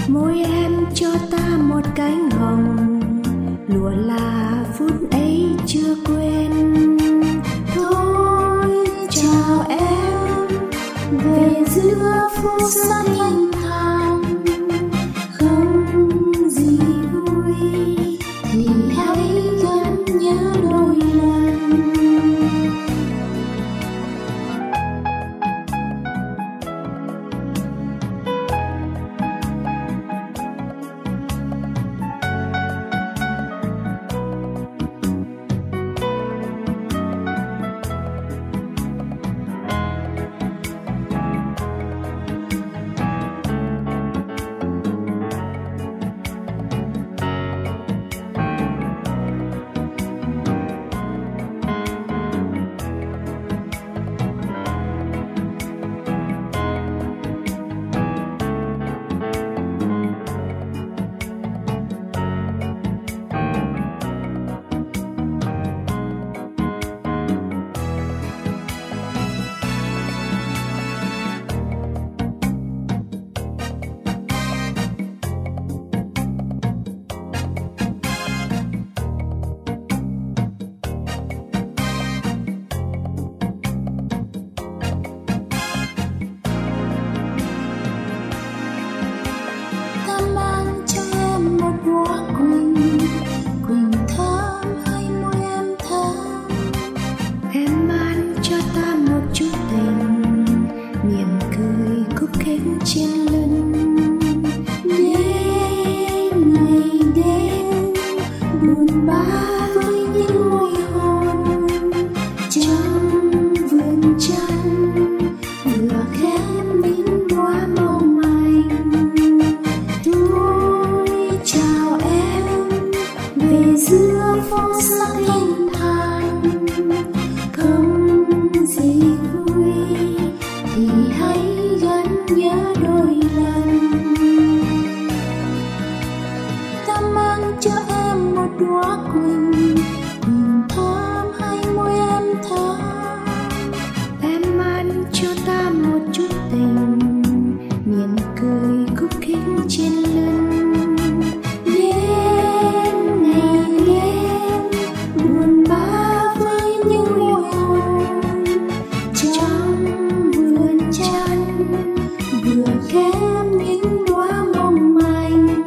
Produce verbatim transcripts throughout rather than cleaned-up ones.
môi em cho ta một cánh hồng, lụa là phút ấy chưa quên. Thôi chào em về giữa phố xa thanh thang, không gì vui thì hãy gắn nhớ đôi lần. Trên lưng đêm ngày đêm buồn bã với những môi hôn trong vườn tranh, vừa khép những đóa mong manh. Tôi chào em về giữa phố xa thanh thang, không gì vui thì hãy gắn nhớ đôi lần. Ta mang cho em một đóa quỳnh, quỳnh thơm hay môi em thơm. Em mang cho ta một chút tình, miệng cười khúc khích trên lưng. Đêm ngày đêm buồn bã với những môi hôn trong vườn tranh, vừa kém những đóa mong manh.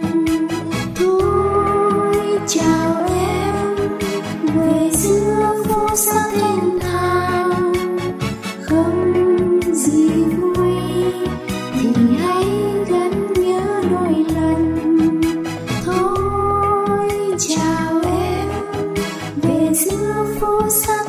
Thôi chào em về giữa phố xa thanh thang, không gì vui thì hãy gắn nhớ đôi lần. Thôi chào em về giữa phố xa